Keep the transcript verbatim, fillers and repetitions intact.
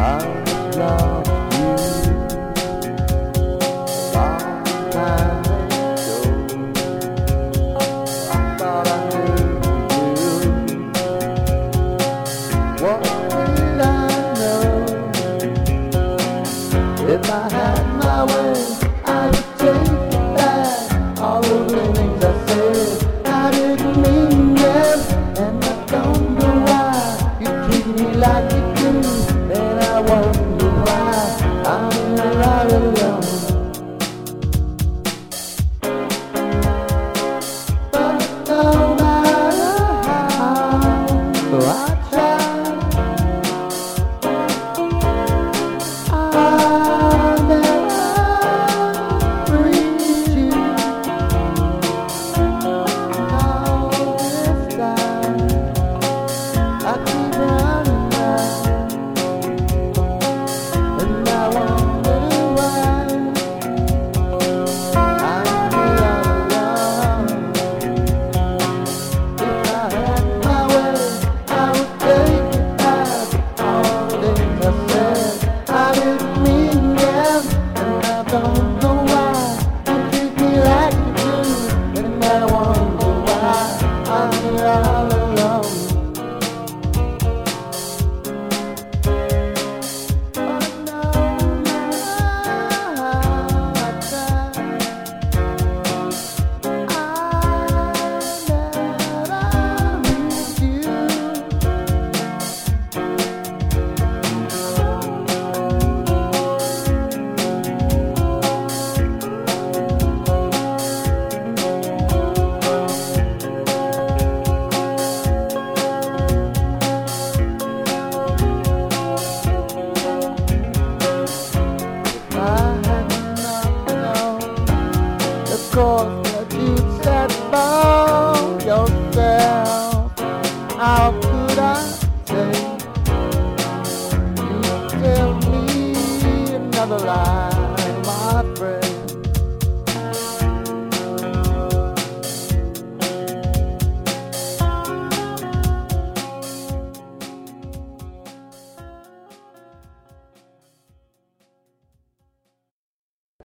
If I had my way, I would take it back. All of the things I said, I didn't mean them, and I don't know why you treat me like you do. And I wonder why I'm right alone. But no matter how I try, don't know why you treat me like you do, and I wonder why I'm here all alone. But no matter how I try, I never reach you. Course that you'd set for yourself. How could I say you tell me another lie?